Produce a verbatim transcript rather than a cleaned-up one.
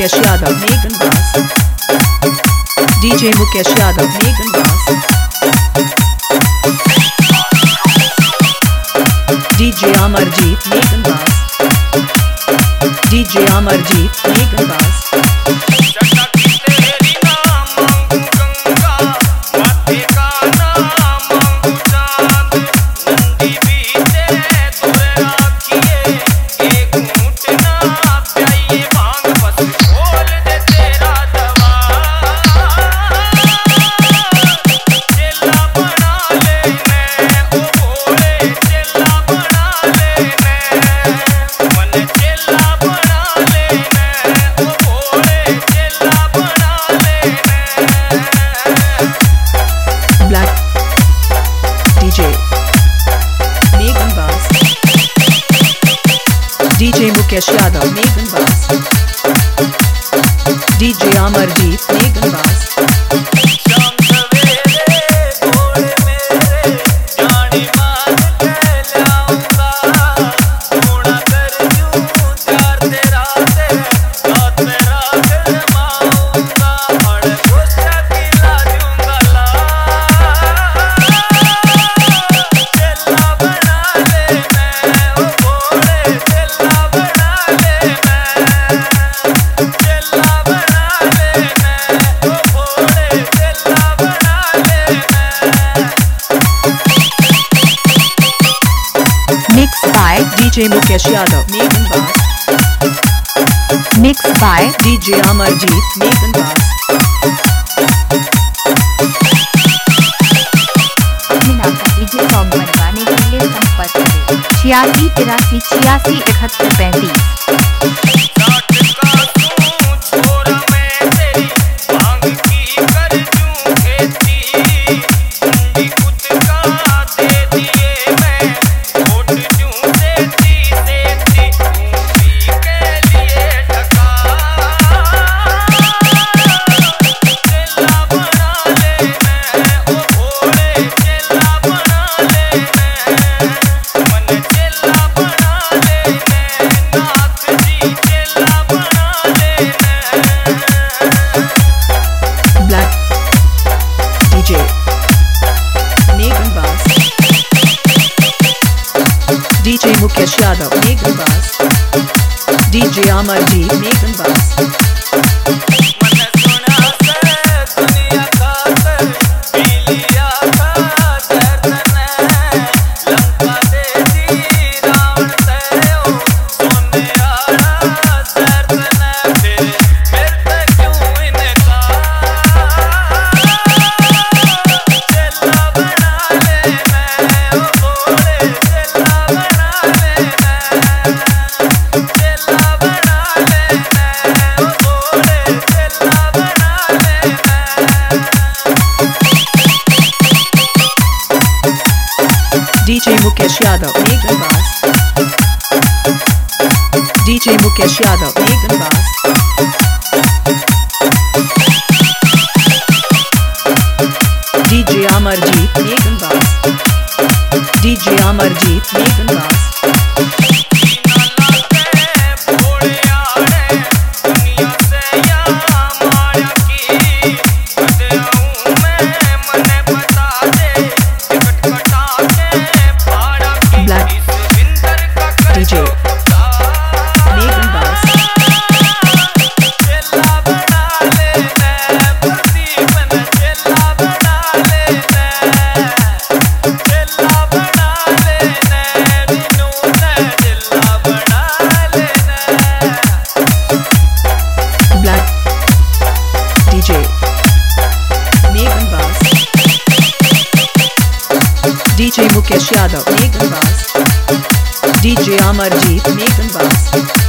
Mukesh Yadav, Megan Bass. D J Mukesh Yadav, Megan Bass. D J Amarjeet, Megan Bass. D J Amarjeet, Megan Bass. D J Mukesh Yadav, Megan Bass. D J Amarjeet, Megan Bass. Mixed by D J Mukesh Yadav, Megan Bass. Mixed by D J Amarjeet, Megan Bass. अपने नाम का DJ song बनवाने के लिए संपर्क करें छियासी तिरासी छियासी इकहत्तर पैंतीस। D J Mukesh Yadav, Megan Bass. D J Amarjeet, Megan Bass. D J Mukesh Yadav, Megan Bass. D J Mukesh Yadav, Megan Bass. D J Amarjeet, Megan Bass. D J Amarjeet, Megan Bass. D J Megan Bass. Black D J Megan Bass. D J Mukesh Yadav, Megan Bass. D J Amarjeet, Megan Bass.